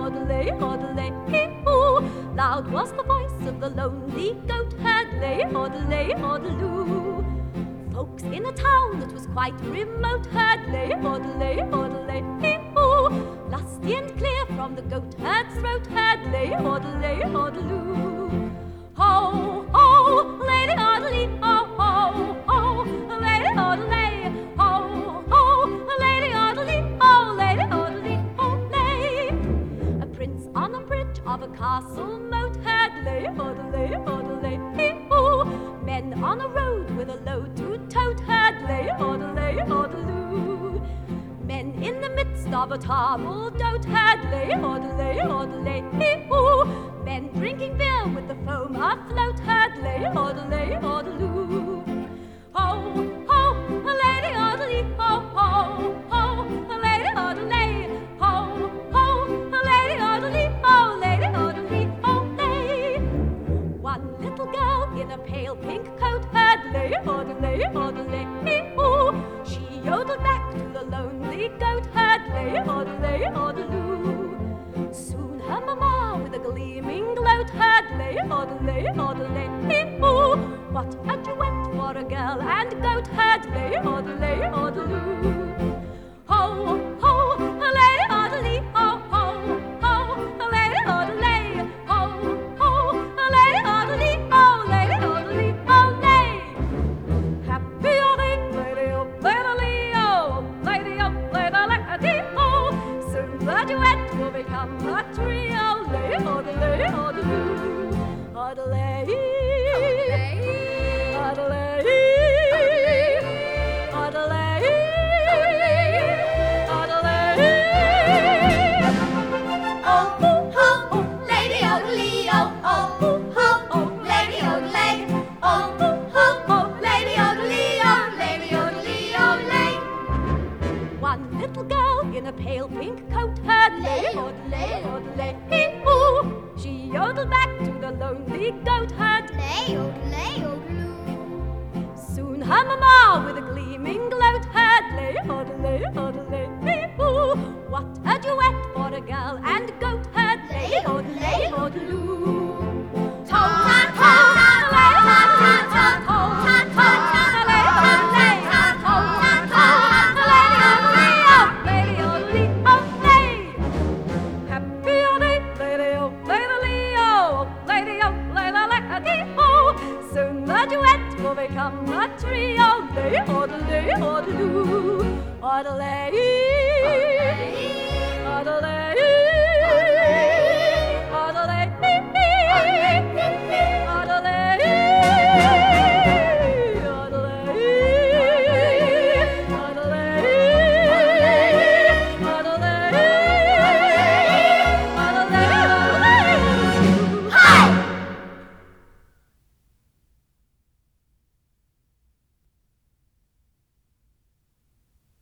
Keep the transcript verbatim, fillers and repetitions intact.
odelay, odelay, hee-hoo. Loud was the voice of the lonely goat herd, lay, odelay, odeloo. Folks in a town that was quite remote heard, lay, odelay, odelay, hee-hoo. Lusty and clear from the goat herd's throat heard, lay, odelay, odeloo. Ho, ho, lady odelay, ho, ho, ho, lady odelay, ho, ho, lady odelay, ho, lady odelay, ho, lay. A prince on a bridge of a castle moat heard, lay, odelay, odelay, hee-hoo. Men on a road with a load to tote heard, lay, odelay, odeloo. Men in the midst of a table d'hote heard, lay, odelay, odelay, hee-hoo. Men drinking beer with the foam afloat heard, lay, odelay, odeloo. Ho, ho, a lady odelay, ho, ho, ho, a lady odelay, ho, ho, a lady odelay, ho, lady odelay, ho, lay. One little girl in a pale pink coat heard, lay, odelay, odelay, hee-hoo. She yodeled back to the lonely goat herd, lay, odelay, odeloo. Soon her mamma with a gleaming gloat heard, lay, odelay, odelay, hee-hoo. What a duet for a girl and goat herd, lay, odelay, odeloo. Ho, ho, a lady odelay, ho, ho, ho, a lady odelay, ho, ho, a lady odelay, ho, lady odelay, ho, lay. Happy odelay, lady odelay, oh, lady odelay, oh. Soon the duet will become a trio, lay, odelay, odeloo. Odelay, odelay, odelay, odelay. Oh, oh, oh, lady odelay, oh, oh, oh, oh, lady odelay, oh, oh, oh, lady odelay, oh, lady odelay, oh, lay. One little girl in a pale pink coat heard, lay, odelay, odelay, hee-hoo. She yodeled back to the lonely goat herd. Lay, odelay, odeloo. Soon her mamma with a gleaming gloat heard, lay, odelay, odelay, hee-hoo. What a duet for a girl and goat herd, lay, odelay, odeloo. Soon the duet will become a trio, lay, odelay, odeloo. Odelay, odelay,